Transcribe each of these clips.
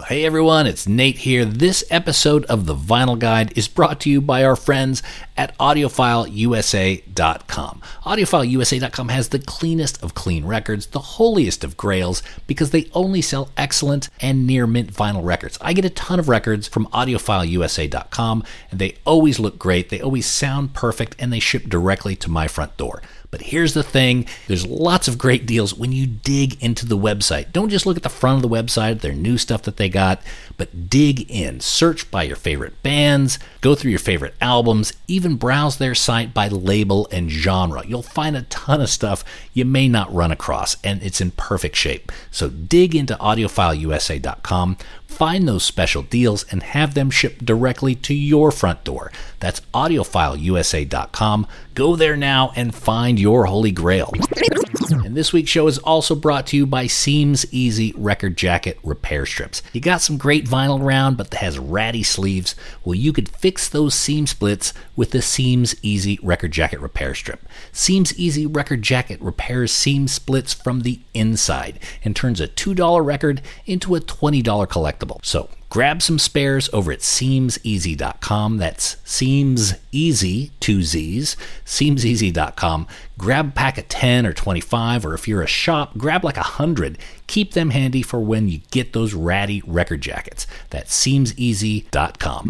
Hey everyone, it's Nate here. This episode of The Vinyl Guide is brought to you by our friends at AudioFileUSA.com. AudioFileUSA.com has the cleanest of clean records, the holiest of grails, because they only sell excellent and near mint vinyl records. I get a ton of records from AudioFileUSA.com, and they always look great, they always sound perfect, and they ship directly to my front door. But here's the thing, there's lots of great deals when you dig into the website. Don't just look at the front of the website, their new stuff that they got, but dig in. Search by your favorite bands, go through your favorite albums, even browse their site by label and genre. You'll find a ton of stuff you may not run across, and it's in perfect shape. So dig into AudioFileUSA.com, find those special deals, and have them shipped directly to your front door. That's AudioFileUSA.com. Go there now and find your holy grail. And this week's show is also brought to you by Seams Easy Record Jacket Repair Strips. You got some great vinyl around, but that has ratty sleeves. Well, you could fix those seam splits with the Seams Easy Record Jacket Repair Strip. Seams Easy Record Jacket repairs seam splits from the inside and turns a $2 record into a $20 collectible. So grab some spares over at SeamsEasy.com. That's Seams Easy, 2 Z's, SeamsEasy.com. Grab a pack of 10 or 25, or if you're a shop, grab like 100. Keep them handy for when you get those ratty record jackets. That's SeamsEasy.com.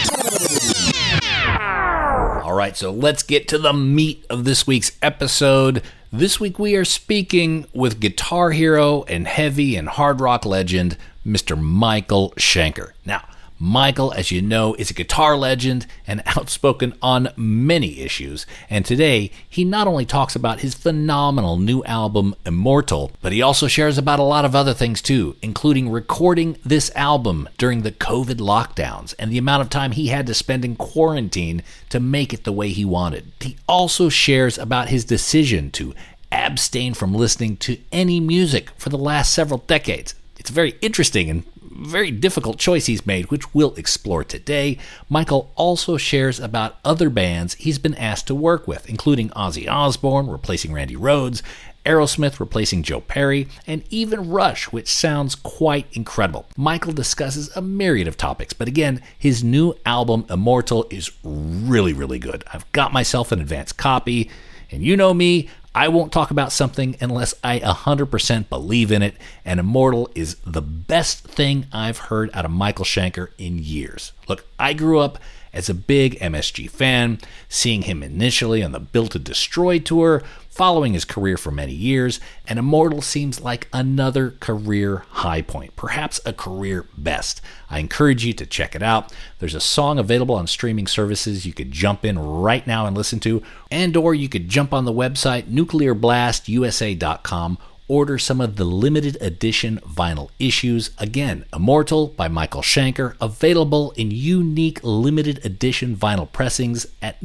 All right, so let's get to the meat of this week's episode. This week we are speaking with guitar hero and heavy and hard rock legend, Mr. Michael Schenker. Now, Michael, as you know, is a guitar legend and outspoken on many issues. And today, he not only talks about his phenomenal new album, Immortal, but he also shares about a lot of other things too, including recording this album during the COVID lockdowns and the amount of time he had to spend in quarantine to make it the way he wanted. He also shares about his decision to abstain from listening to any music for the last several decades. It's a very interesting and very difficult choice he's made, which we'll explore today. Michael also shares about other bands he's been asked to work with, including Ozzy Osbourne replacing Randy Rhoads, Aerosmith replacing Joe Perry, and even Rush, which sounds quite incredible. Michael discusses a myriad of topics, but again, his new album, Immortal, is really, really good. I've got myself an advanced copy, and you know me, I won't talk about something unless I 100% believe in it, and Immortal is the best thing I've heard out of Michael Schenker in years. Look, I grew up as a big MSG fan, seeing him initially on the Built to Destroy tour, following his career for many years, and Immortal seems like another career high point, perhaps a career best. I encourage you to check it out. There's a song available on streaming services you could jump in right now and listen to, or you could jump on the website nuclearblastusa.com, order some of the limited edition vinyl issues. Again, Immortal by Michael Schenker, available in unique limited edition vinyl pressings at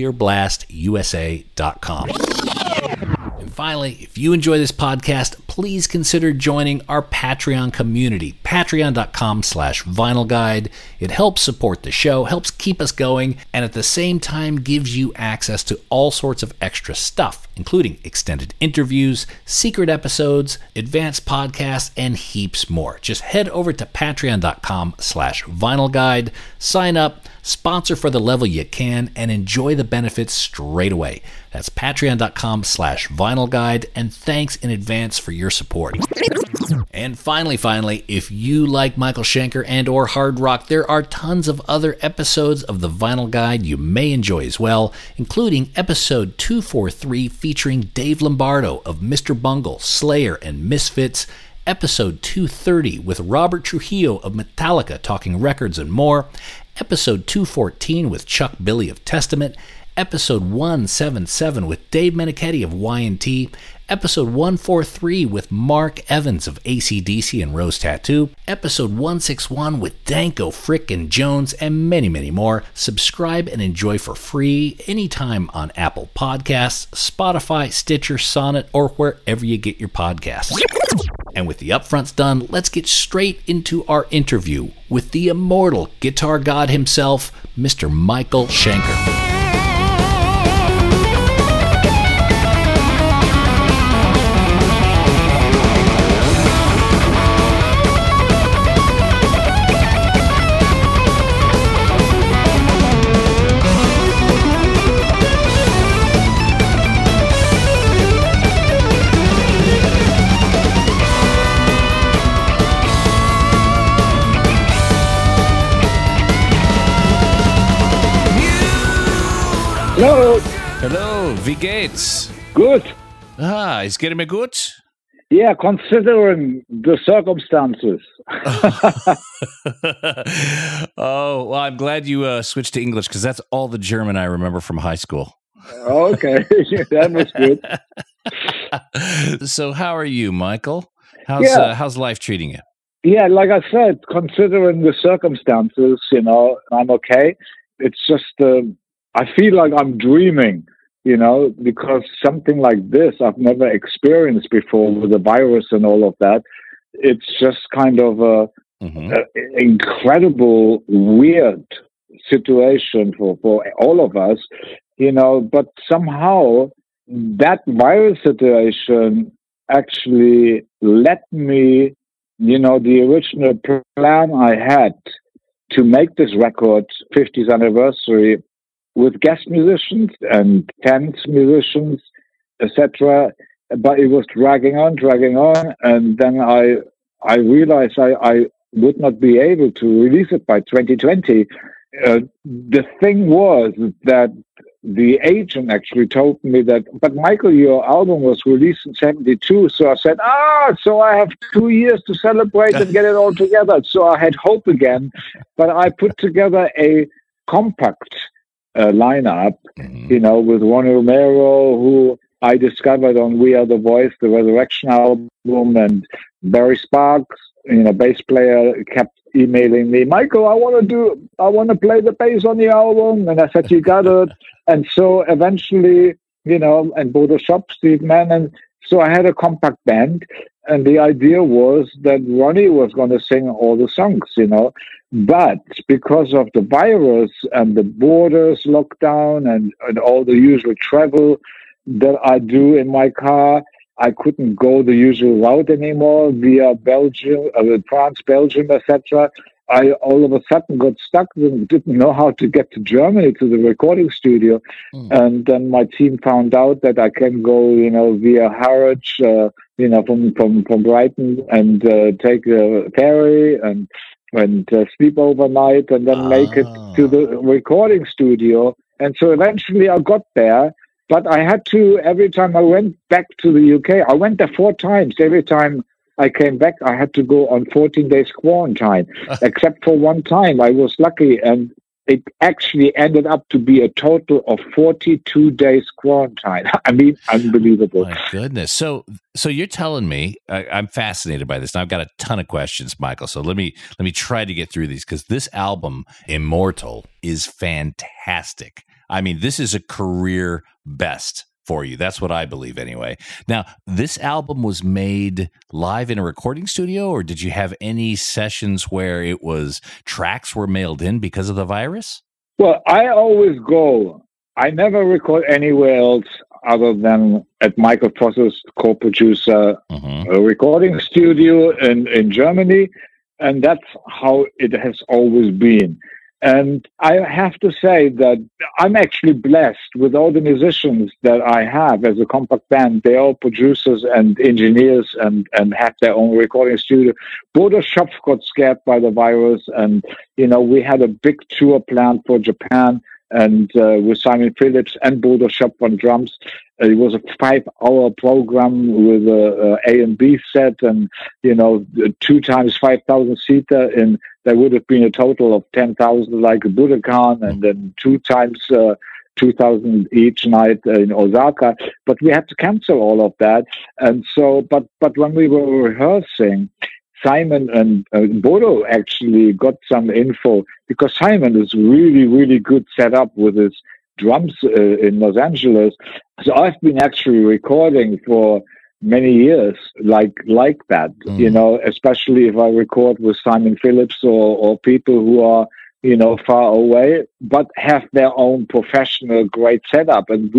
nuclearblastusa.com. And finally, if you enjoy this podcast, please consider joining our Patreon community, patreon.com/vinylguide. It helps support the show, helps keep us going, and at the same time gives you access to all sorts of extra stuff, including extended interviews, secret episodes, advanced podcasts, and heaps more. Just head over to patreon.com/vinylguide, sign up, sponsor for the level you can, and enjoy the benefits straight away. That's patreon.com/vinylguide, and thanks in advance for your support. And finally, if you like Michael Schenker and or hard rock, there are tons of other episodes of the Vinyl Guide you may enjoy as well, including episode 243 featuring Dave Lombardo of Mr. Bungle, Slayer, and Misfits, episode 230 with Robert Trujillo of Metallica talking records and more, episode 214 with Chuck Billy of Testament, episode 177 with Dave Meniketti of Y&T, episode 143 with Mark Evans of AC/DC and Rose Tattoo, episode 161 with Danko Frickin' Jones, and many, many more. Subscribe and enjoy for free anytime on Apple Podcasts, Spotify, Stitcher, Sonnet, or wherever you get your podcasts. And with the upfronts done, let's get straight into our interview with the immortal guitar god himself, Mr. Michael Schenker. Hallo, Hello, wie geht's? good. Is getting me gut? Yeah, considering the circumstances. Oh, well, I'm glad you switched to English because that's all the German I remember from high school. Okay, that was good. So, how are you, Michael? Yeah. How's life treating you? Yeah, like I said, considering the circumstances, I'm okay. It's just, I feel like I'm dreaming, because something like this I've never experienced before with the virus and all of that. It's just kind of a incredible, weird situation for all of us, but somehow that virus situation actually let me, the original plan I had to make this record 50th anniversary with guest musicians and tent musicians, etc. But it was dragging on, and then I realized I would not be able to release it by 2020. The thing was that the agent actually told me that, but Michael, your album was released in 72. So I said, so I have 2 years to celebrate and get it all together. So I had hope again, but I put together a compact lineup, with Ronnie Romero, who I discovered on We Are the Voice, the Resurrection album, and Barry Sparks, bass player, kept emailing me, Michael, I want to play the bass on the album. And I said, you got it. And so eventually, and Bodo Shop, Steve Mann. And so I had a compact band. And the idea was that Ronnie was going to sing all the songs, But because of the virus and the borders lockdown and all the usual travel that I do in my car, I couldn't go the usual route anymore via Belgium, France, Belgium, etc. I all of a sudden got stuck and didn't know how to get to Germany to the recording studio. And then my team found out that I can go, via Harwich, from Brighton and take a ferry and sleep overnight and then make it to the recording studio. And so eventually I got there. But I had to, every time I went back to the UK, I went there 4 times. Every time I came back, I had to go on 14 days quarantine, except for one time. I was lucky, and it actually ended up to be a total of 42 days quarantine. I mean, unbelievable. My goodness. So you're telling me, I'm fascinated by this, and I've got a ton of questions, Michael. So let me try to get through these, because this album, Immortal, is fantastic. I mean, this is a career best for you. That's what I believe anyway. Now, this album was made live in a recording studio, or did you have any sessions where tracks were mailed in because of the virus? Well, I always go. I never record anywhere else other than at Michael Voss's co-producer recording studio in Germany. And that's how it has always been. And I have to say that I'm actually blessed with all the musicians that I have as a compact band. They're all producers and engineers and have their own recording studio. Bodo Shop got scared by the virus, and, we had a big tour planned for Japan and with Simon Phillips and Bodo Shop on drums. It was a 5-hour program with a A and B set and, 2 times 5,000 seater. And there would have been a total of 10,000 like a Budokan, and then 2 times 2,000 each night in Osaka. But we had to cancel all of that. And so, but when we were rehearsing, Simon and Bodo actually got some info, because Simon is really, really good set up with his drums in Los Angeles. So I've been actually recording for many years like that, especially if I record with Simon Phillips or people who are, far away, but have their own professional great setup. And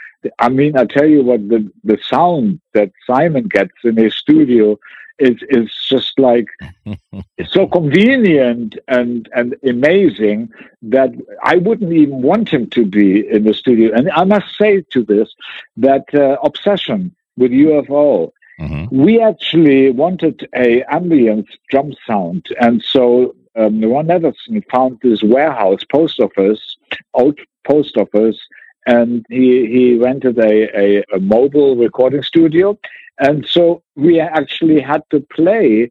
I tell you what, the sound that Simon gets in his studio is just like it's so convenient and amazing that I wouldn't even want him to be in the studio. And I must say to this that Obsession with UFO, we actually wanted a ambient drum sound, and so Ron Everson found this warehouse, old post office, and he rented a mobile recording studio. And so we actually had to play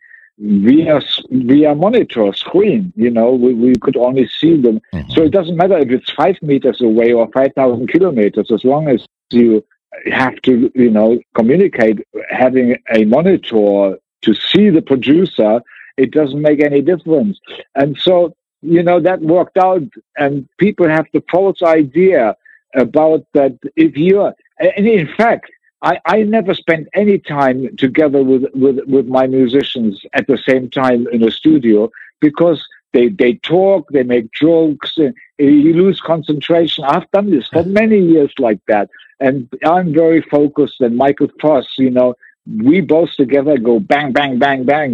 via monitor screen. We could only see them. Mm-hmm. So it doesn't matter if it's 5 meters away or 5,000 kilometers, as long as you have to, communicate having a monitor to see the producer, it doesn't make any difference. And so, that worked out, and people have the false idea about that if you're, and in fact, I never spent any time together with my musicians at the same time in a studio, because they talk, they make jokes, you lose concentration. I've done this for many years like that, and I'm very focused. And Michael Voss, we both together go bang, bang, bang, bang.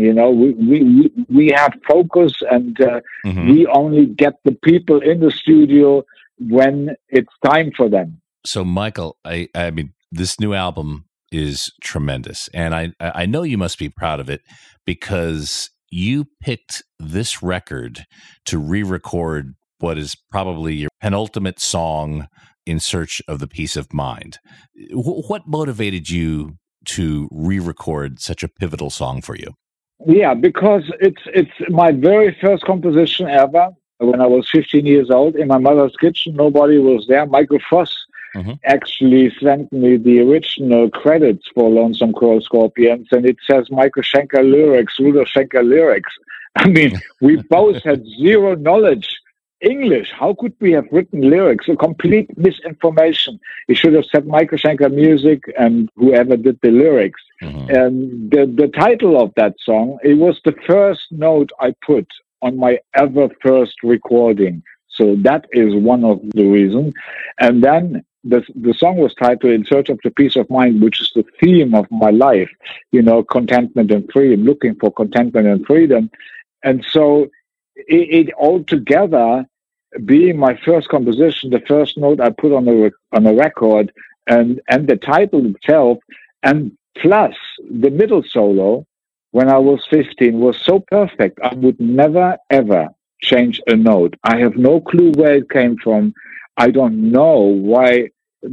We have focus, and we only get the people in the studio when it's time for them. So, Michael, I mean, this new album is tremendous, and I know you must be proud of it, because you picked this record to re-record what is probably your penultimate song in search of the peace of mind. What motivated you to re-record such a pivotal song for you? Yeah, because it's my very first composition ever. When I was 15 years old, in my mother's kitchen, nobody was there. Michael Voss actually sent me the original credits for Lonesome Crow Scorpions, and it says Michael Schenker lyrics, Rudolf Schenker lyrics. I mean, we both had zero knowledge English. How could we have written lyrics? A complete misinformation. He should have said Michael Schenker music and whoever did the lyrics. And the title of that song, it was the first note I put on my ever first recording. So that is one of the reasons. And then the song was titled In Search of the Peace of Mind, which is the theme of my life, contentment and freedom, looking for contentment and freedom. And so it all together, being my first composition, the first note I put on a record, and the title itself, and plus the middle solo when I was 15 was so perfect. I would never ever change a note. I have no clue where it came from. I don't know why.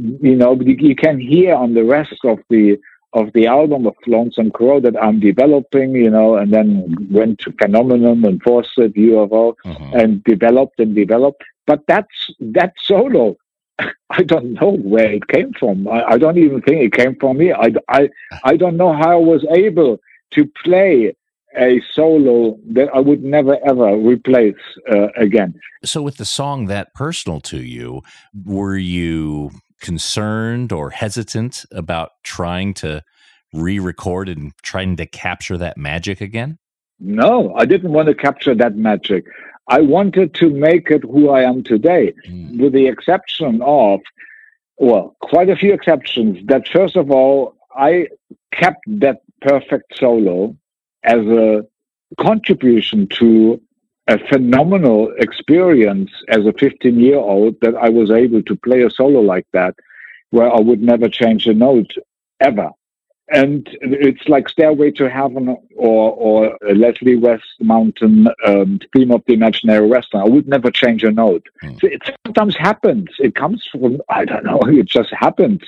You can hear on the rest of the album of Lonesome Crow that I'm developing, and then went to Phenomenon and Fawcett, UFO, and developed. But that solo, I don't know where it came from. I don't even think it came from me. I don't know how I was able to play a solo that I would never, ever replace again. So with the song that personal to you, were you concerned or hesitant about trying to re-record and trying to capture that magic again? No, I didn't want to capture that magic. I wanted to make it who I am today, with the exception of, quite a few exceptions. That first of all, I kept that perfect solo as a contribution to a phenomenal experience as a 15-year-old, that I was able to play a solo like that, where I would never change a note, ever. And it's like Stairway to Heaven or Leslie West Mountain, Theme of the Imaginary Western. I would never change a note. So it sometimes happens. It comes from, I don't know, it just happens,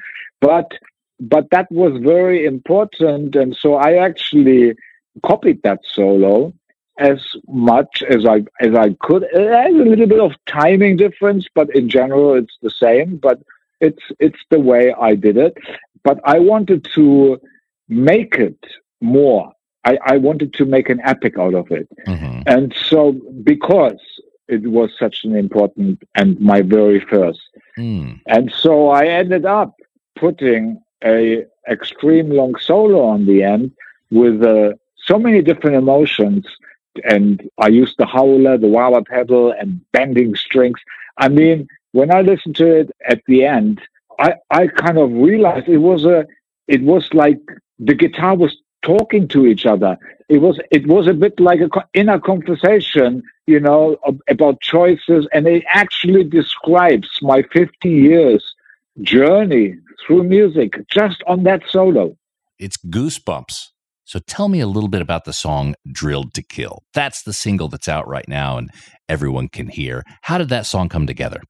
But that was very important. And so I actually copied that solo as much as I could. It has a little bit of timing difference, but in general it's the same. But it's the way I did it. But I wanted to make it more. I wanted to make an epic out of it. And so, because it was such an important and my very first. And so I ended up putting a extreme long solo on the end with so many different emotions. And I used the howler, the wah-wah pedal, and bending strings. I mean, when I listened to it at the end, I kind of realized it was like the guitar was talking to each other. It was a bit like an inner conversation, about choices, and it actually describes my 50 years journey through music just on that solo. It's goosebumps. So tell me a little bit about the song Drilled to Kill. That's the single that's out right now and everyone can hear. How did that song come together?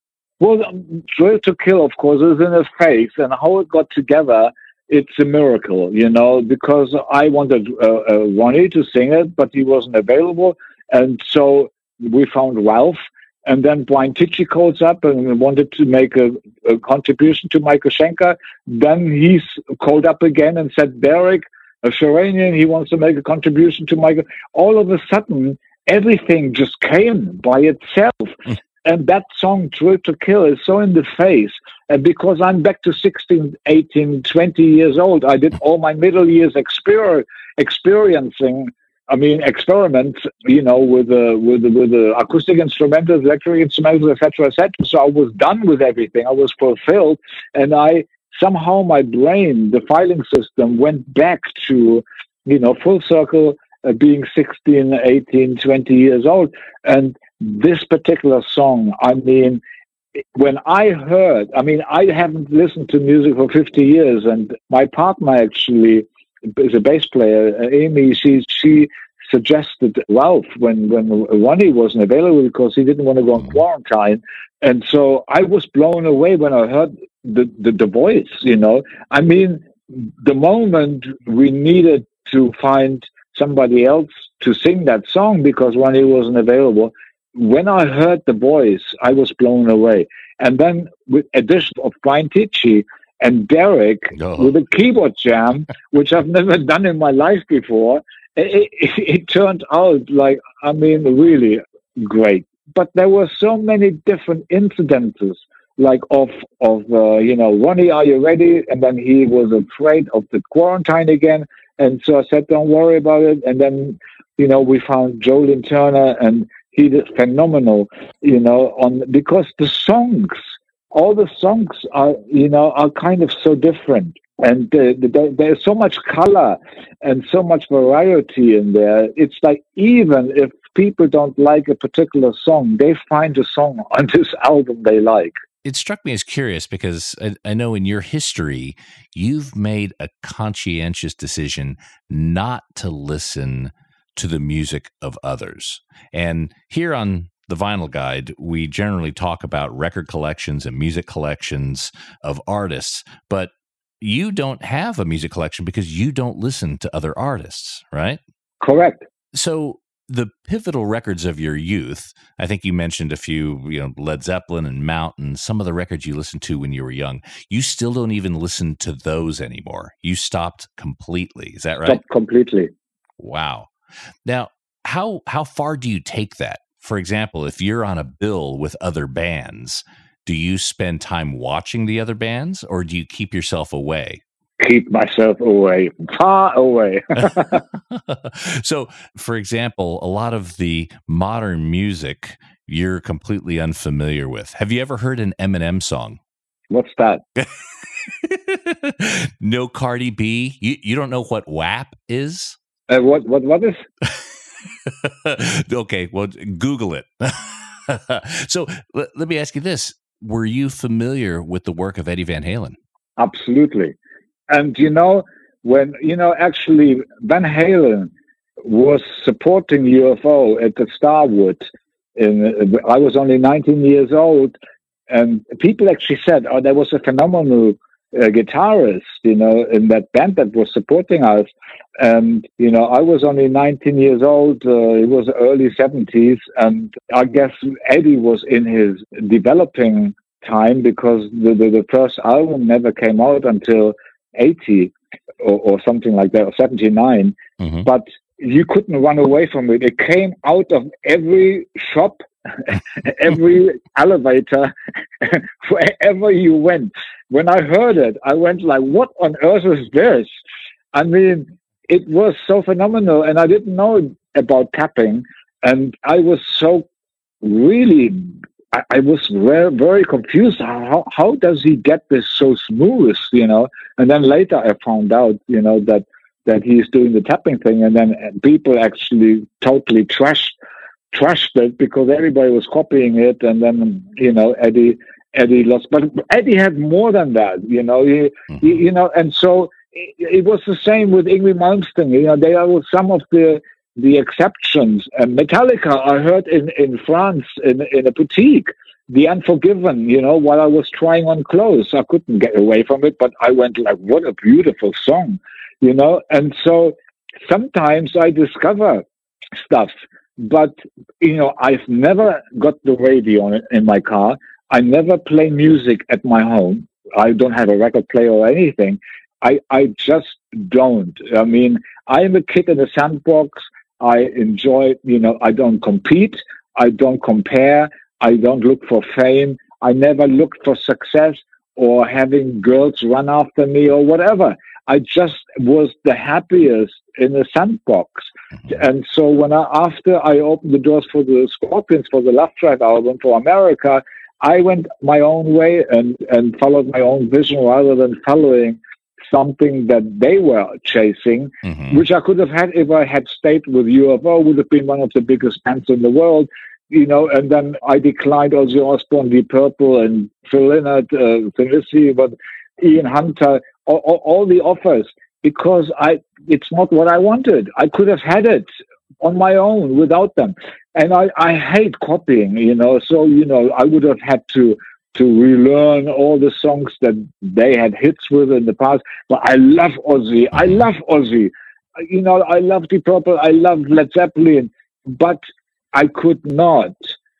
Well, Thrill to Kill, of course, is in his face, and how it got together, it's a miracle, because I wanted Ronnie to sing it, but he wasn't available, and so we found Ralph, and then Brian Tichy calls up and wanted to make a contribution to Michael Schenker. Then he's called up again and said, Derek, a Sharanian, he wants to make a contribution to Michael. All of a sudden, everything just came by itself. And that song, Thrill to Kill, is so in the face. And because I'm back to 16, 18, 20 years old, I did all my middle years experiencing, experiments, with the acoustic instrumentals, electric instrumentals, etc., etc. So I was done with everything. I was fulfilled. And somehow my brain, the filing system, went back to, full circle, being 16, 18, 20 years old. And this particular song, when I heard, I haven't listened to music for 50 years, and my partner actually is a bass player, Amy, she suggested Ralph when Ronnie wasn't available because he didn't want to go on quarantine. And so I was blown away when I heard the voice, the moment we needed to find somebody else to sing that song because Ronnie wasn't available, when I heard the voice, I was blown away. And then with addition of Brian Tichy and Derek with a keyboard jam, which I've never done in my life before, it turned out really great. But there were so many different incidences, of Ronnie, are you ready? And then he was afraid of the quarantine again. And so I said, don't worry about it. And then, we found Jolene Turner, and he did phenomenal, because the songs, all the songs are kind of so different. And there's so much color and so much variety in there. It's like even if people don't like a particular song, they find a song on this album they like. It struck me as curious because I know in your history, you've made a conscientious decision not to listen to the music of others. And here on the Vinyl Guide, we generally talk about record collections and music collections of artists, but you don't have a music collection because you don't listen to other artists, right? Correct. So the pivotal records of your youth, I think you mentioned a few, Led Zeppelin and Mountain, some of the records you listened to when you were young. You still don't even listen to those anymore. You stopped completely. Is that right? Stopped completely. Wow. Now, how far do you take that? For example, if you're on a bill with other bands, do you spend time watching the other bands, or do you keep yourself away? Keep myself away, far away. So, for example, a lot of the modern music you're completely unfamiliar with. Have you ever heard an Eminem song? What's that? No Cardi B? You don't know what WAP is? What is? Okay, well, Google it. So let me ask you this. Were you familiar with the work of Eddie Van Halen? Absolutely. And, actually Van Halen was supporting UFO at the Starwood. I was only 19 years old, and people actually said, there was a phenomenal guitarist, in that band that was supporting us. And, I was only 19 years old. It was early 70s. And I guess Eddie was in his developing time because the first album never came out until 80 or something like that, or 79. Mm-hmm. But you couldn't run away from it. It came out of every shop, every elevator, wherever you went. When I heard it, I went like, what on earth is this? It was so phenomenal, and I didn't know about tapping, and I was so really, I was very, very confused. How does he get this so smooth, And then later I found out, that he's doing the tapping thing, and then people actually totally trashed it because everybody was copying it, and then Eddie lost. But Eddie had more than that, and so it was the same with Yngwie Malmsteen. They are some of the exceptions. Metallica, I heard in France in a boutique, The Unforgiven, while I was trying on clothes. I couldn't get away from it, but I went like, what a beautiful song, And so sometimes I discover stuff, but, I've never got the radio in my car. I never play music at my home. I don't have a record player or anything. I just don't. I mean, I'm a kid in a sandbox. I enjoy, I don't compete. I don't compare. I don't look for fame. I never looked for success or having girls run after me or whatever. I just was the happiest in a sandbox. And so after I opened the doors for the Scorpions for the Love Drive album for America, I went my own way and followed my own vision rather than following something that they were chasing, which I could have had if I had stayed with UFO, would have been one of the biggest bands in the world, and then I declined Ozzy Osbourne, Deep Purple, and Phil Lynott, Tennessee, but Ian Hunter, all the offers, because it's not what I wanted. I could have had it on my own without them. And I hate copying, so, I would have had to relearn all the songs that they had hits with in the past. But I love Ozzy. I love Ozzy. I love Deep Purple. I love Led Zeppelin. But I could not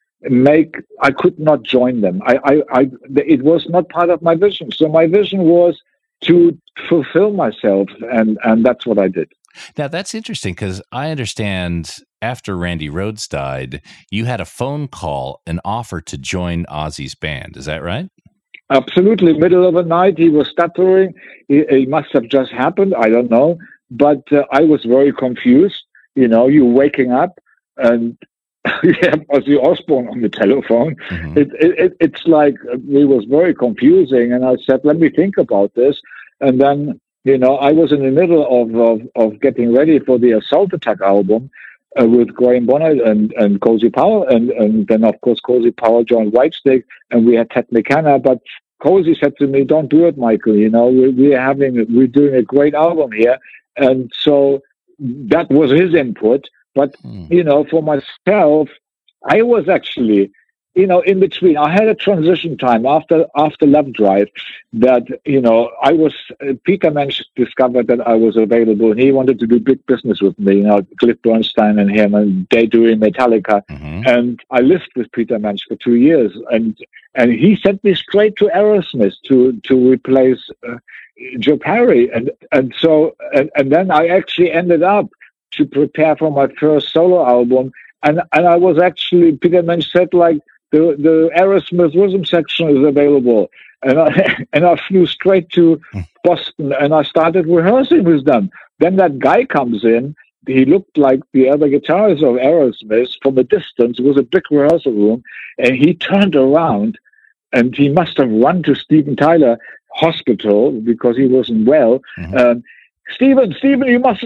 join them. It was not part of my vision. So my vision was to fulfill myself, and that's what I did. Now, that's interesting because I understand after Randy Rhoads died, you had a phone call, an offer to join Ozzy's band. Is that right? Absolutely. Middle of the night, he was stuttering. It must have just happened. I don't know. But I was very confused. You waking up and you have Ozzy Osbourne on the telephone. It's like, it was very confusing. And I said, let me think about this. And then, I was in the middle of getting ready for the Assault Attack album with Graham Bonnet and Cozy Powell. And then, of course, Cozy Powell joined Whitesnake, and we had Ted McKenna. But Cozy said to me, don't do it, Michael. We're doing a great album here. And so that was his input. But, for myself, I was actually, in between. I had a transition time after Love Drive that, Peter Mensch discovered that I was available, and he wanted to do big business with me, Cliff Bernstein and him, and they doing Metallica. And I lived with Peter Mensch for 2 years, and he sent me straight to Aerosmith to replace Joe Perry. And then I actually ended up to prepare for my first solo album. And I was actually, Peter Mensch said, like, the Aerosmith rhythm section is available. And I flew straight to Boston, and I started rehearsing with them. Then that guy comes in. He looked like the other guitarist of Aerosmith from a distance. It was a big rehearsal room. And he turned around, and he must have run to Steven Tyler Hospital because he wasn't well. Steven, you must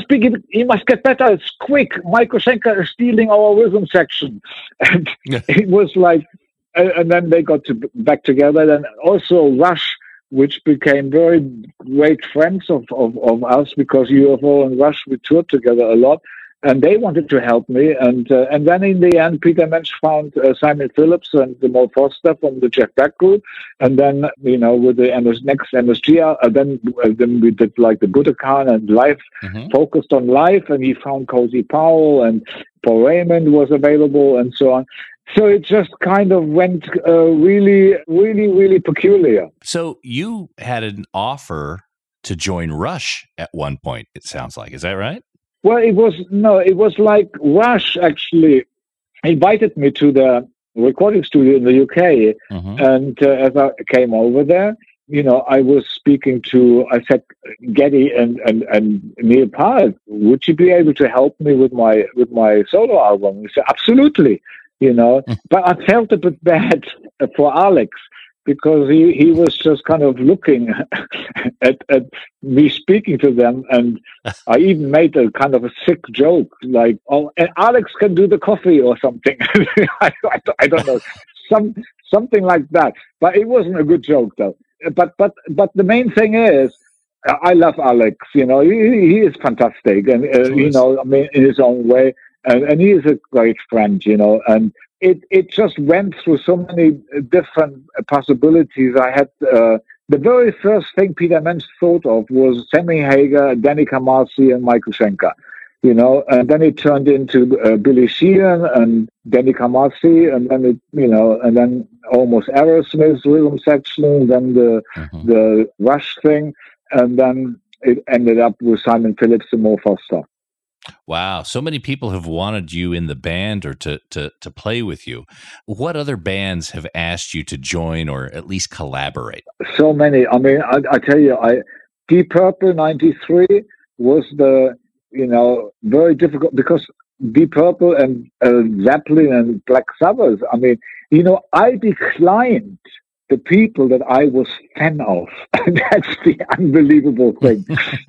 get better. It's quick. Michael Schenker is stealing our rhythm section. And it was like, and then they got back together. And also Rush, which became very great friends of us, because UFO and Rush, we toured together a lot. And they wanted to help me. And then in the end, Peter Mensch found Simon Phillips and Mo Foster from the Jeff Beck group. And then, with the next MSG, then we did like the Budokan and Live, focused on Live. And he found Cozy Powell, and Paul Raymond was available, and so on. So it just kind of went really, really, really peculiar. So you had an offer to join Rush at one point, it sounds like. Is that right? Well, it was like Rush actually invited me to the recording studio in the UK. And as I came over there, I was speaking I said, Geddy and Neil Peart, would you be able to help me with my solo album? He said, absolutely, but I felt a bit bad for Alex, because he was just kind of looking at me speaking to them. And I even made a kind of a sick joke, like, oh, and Alex can do the coffee or something. I don't know, something like that. But it wasn't a good joke, though. But the main thing is, I love Alex. He is fantastic. And, in his own way. And he is a great friend, and it just went through so many different possibilities. I had the very first thing Peter Mensch thought of was Sammy Hagar, Danny Kamasi, and Michael Schenker. And then it turned into Billy Sheehan and Danny Kamasi, and then and then almost Aerosmith's rhythm section, then the Rush thing, and then it ended up with Simon Phillips and Mo Foster. Wow, so many people have wanted you in the band or to play with you. What other bands have asked you to join or at least collaborate? So many. I mean, I tell you, Deep Purple '93 was the very difficult because Deep Purple and Zeppelin and Black Sabbath. I mean, I declined the people that I was fan of. That's the unbelievable thing,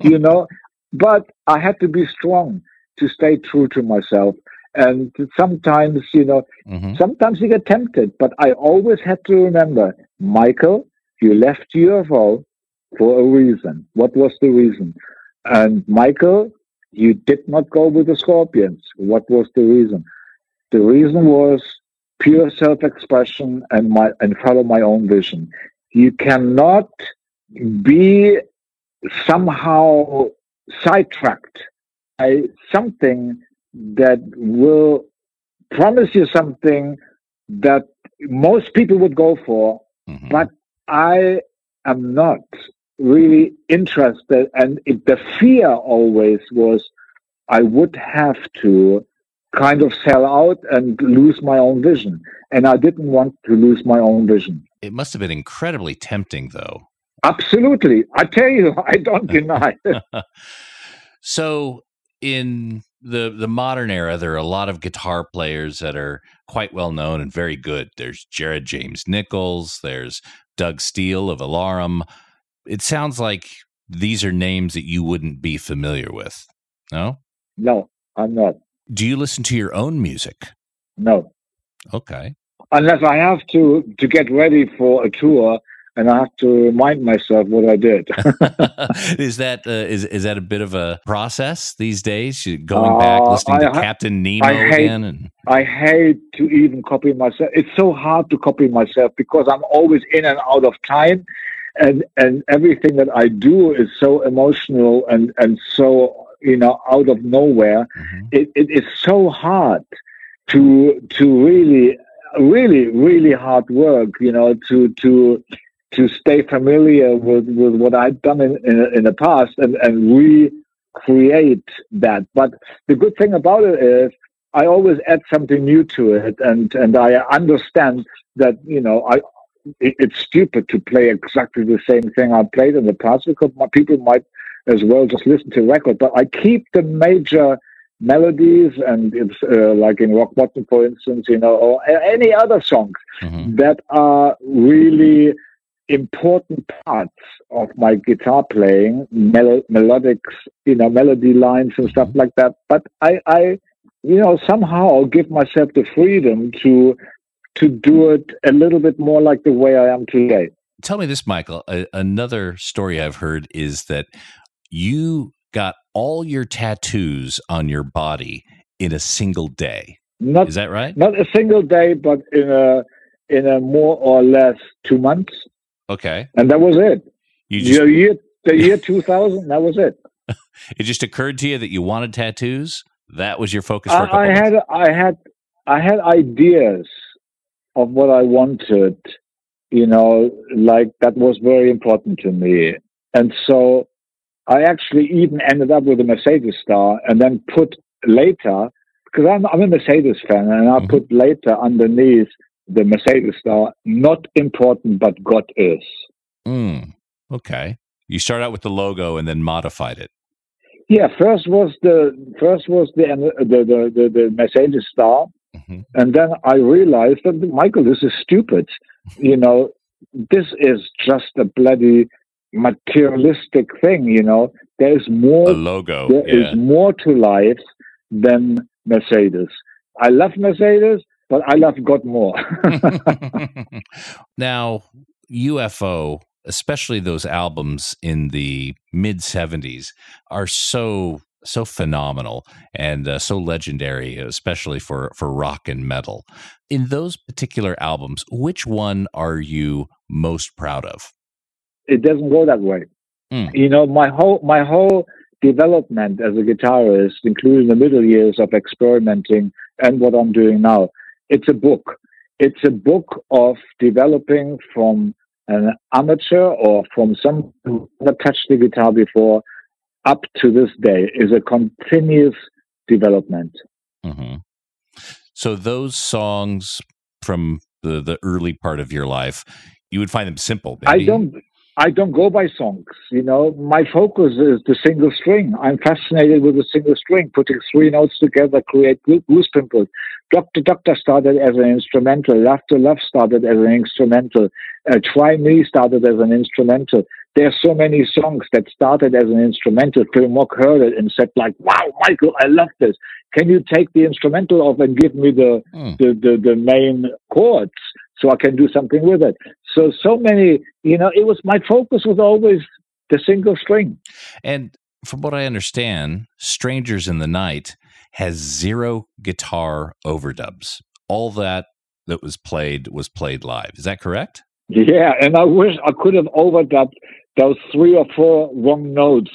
But I had to be strong to stay true to myself. And sometimes, sometimes you get tempted. But I always had to remember, Michael, you left UFO for a reason. What was the reason? And Michael, you did not go with the Scorpions. What was the reason? The reason was pure self-expression and follow my own vision. You cannot be somehow sidetracked by something that will promise you something that most people would go for, but I am not really interested. And the fear always was I would have to kind of sell out and lose my own vision. And I didn't want to lose my own vision. It must have been incredibly tempting, though. Absolutely. I tell you, I don't deny it. So in the modern era, there are a lot of guitar players that are quite well known and very good. There's Jared James Nichols. There's Doug Steele of Alarum. It sounds like these are names that you wouldn't be familiar with, no? No, I'm not. Do you listen to your own music? No. Okay. Unless I have to get ready for a tour, and I have to remind myself what I did. Is that a bit of a process these days? Going back, listening to Captain Nemo again? I hate to even copy myself. It's so hard to copy myself because I'm always in and out of time, and everything that I do is so emotional and so out of nowhere. It is so hard to really, really, really hard work. To stay familiar with what I've done in the past and recreate that. But the good thing about it is I always add something new to it, and I understand that it's stupid to play exactly the same thing I played in the past because people might as well just listen to record. But I keep the major melodies, and it's like in Rock Bottom, for instance, or any other songs that are really important parts of my guitar playing, melodics, melody lines and stuff like that. But I somehow give myself the freedom to do it a little bit more like the way I am today. Tell me this, Michael. Another story I've heard is that you got all your tattoos on your body in a single day. Is that right? Not a single day, but in a more or less 2 months. Okay. And that was it. The year 2000, that was it. It just occurred to you that you wanted tattoos? That was your focus for a couple months? I had ideas of what I wanted, like that was very important to me. And so I actually even ended up with a Mercedes star and then put later, because I'm a Mercedes fan, and I put later underneath the Mercedes star, not important, but God is. Okay. You start out with the logo and then modified it. Yeah, first was the Mercedes star, and then I realized that Michael, this is stupid. This is just a bloody materialistic thing. There's more. A logo. There is more to life than Mercedes. I love Mercedes, but I love God more. Now, UFO, especially those albums in the mid-'70s, are so so phenomenal and so legendary, especially for rock and metal. In those particular albums, which one are you most proud of? It doesn't go that way. You know, my whole development as a guitarist, including the middle years of experimenting and what I'm doing now, it's a book. It's a book of developing from an amateur or from someone who never touched the guitar before up to this day. Is a continuous development. Mm-hmm. So those songs from the early part of your life, you would find them simple, maybe? I don't go by songs. You know, my focus is the single string. I'm fascinated with the single string, putting three notes together, create goose pimples. Dr. Doctor started as an instrumental. Love to Love started as an instrumental. Try Me started as an instrumental. There are so many songs that started as an instrumental. Phil Mock heard it and said, like, wow, Michael, I love this. Can you take the instrumental off and give me the main chords so I can do something with it? So many, you know, my focus was always the single string. And from what I understand, Strangers in the Night has 0 guitar overdubs. All that was played live. Is that correct? Yeah, and I wish I could have overdubbed those 3 or 4 wrong notes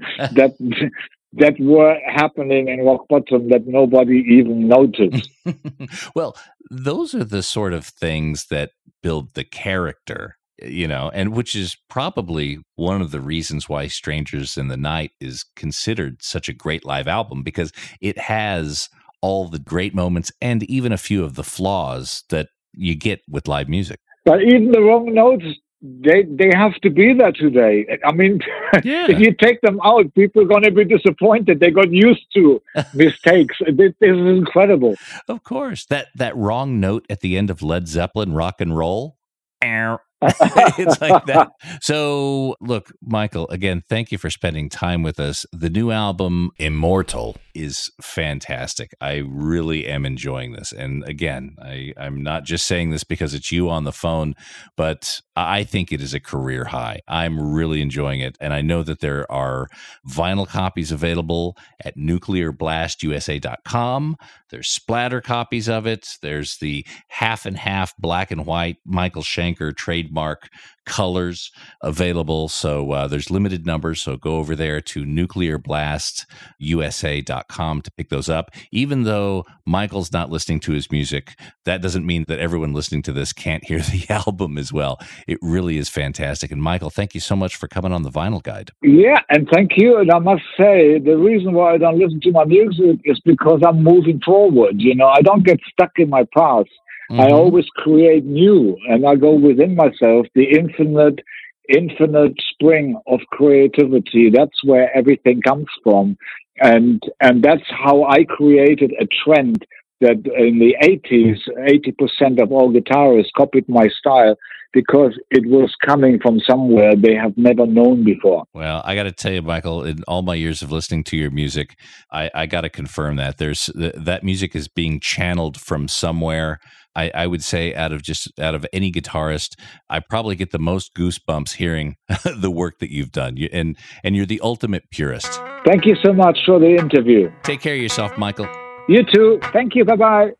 that were happening in Rock Bottom that nobody even noticed. Well, those are the sort of things that build the character, you know, and which is probably one of the reasons why Strangers in the Night is considered such a great live album, because it has all the great moments and even a few of the flaws that you get with live music. But even the wrong notes, they have to be there today. I mean, if you take them out, people are going to be disappointed. They got used to mistakes. This is incredible. Of course. That wrong note at the end of Led Zeppelin Rock and Roll. It's like that. So, look, Michael, again, thank you for spending time with us. The new album, Immortal, is fantastic. I really am enjoying this. And again, I'm not just saying this because it's you on the phone, but I think it is a career high. I'm really enjoying it. And I know that there are vinyl copies available at nuclearblastusa.com. There's splatter copies of it. There's the half and half black and white Michael Schenker trademark colors available. So there's limited numbers. So go over there to nuclearblastusa.com to pick those up. Even though Michael's not listening to his music, that doesn't mean that everyone listening to this can't hear the album as well. It really is fantastic. And Michael, thank you so much for coming on the Vinyl Guide. Yeah, and thank you. And I must say, the reason why I don't listen to my music is because I'm moving forward. You know, I don't get stuck in my past. Mm-hmm. I always create new, and I go within myself, the infinite spring of creativity. That's where everything comes from. And that's how I created a trend that in the 80s, 80% of all guitarists copied my style because it was coming from somewhere they have never known before. Well, I got to tell you, Michael, in all my years of listening to your music, I got to confirm that that music is being channeled from somewhere. I would say out of any guitarist, I probably get the most goosebumps hearing the work that you've done. And you're the ultimate purist. Thank you so much for the interview. Take care of yourself, Michael. You too. Thank you. Bye-bye.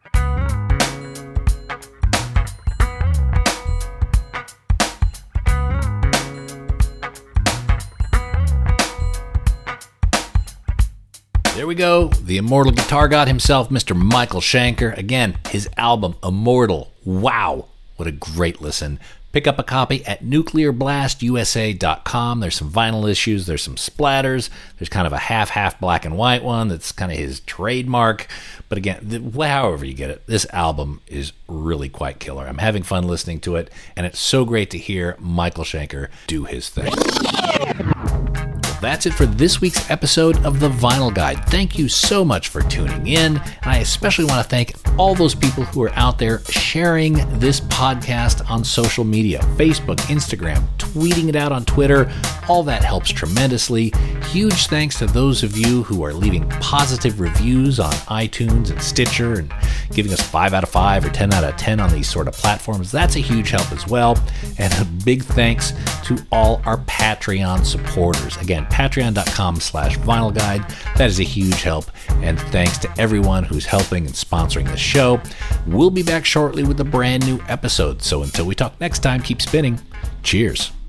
There we go. The immortal guitar god himself, Mr. Michael Schenker. Again, his album, Immortal. Wow. What a great listen. Pick up a copy at nuclearblastusa.com. There's some vinyl issues. There's some splatters. There's kind of a half black and white one that's kind of his trademark. But again, however you get it, this album is really quite killer. I'm having fun listening to it, and it's so great to hear Michael Schenker do his thing. That's it for this week's episode of The Vinyl Guide. Thank you so much for tuning in, and I especially want to thank all those people who are out there sharing this podcast on social media, Facebook, Instagram, Twitter, tweeting it out on Twitter. All that helps tremendously. Huge thanks to those of you who are leaving positive reviews on iTunes and Stitcher and giving us 5 out of 5 or 10 out of 10 on these sort of platforms. That's a huge help as well. And a big thanks to all our Patreon supporters. Again, patreon.com/Vinyl Guide. That is a huge help. And thanks to everyone who's helping and sponsoring this show. We'll be back shortly with a brand new episode. So until we talk next time, keep spinning. Cheers.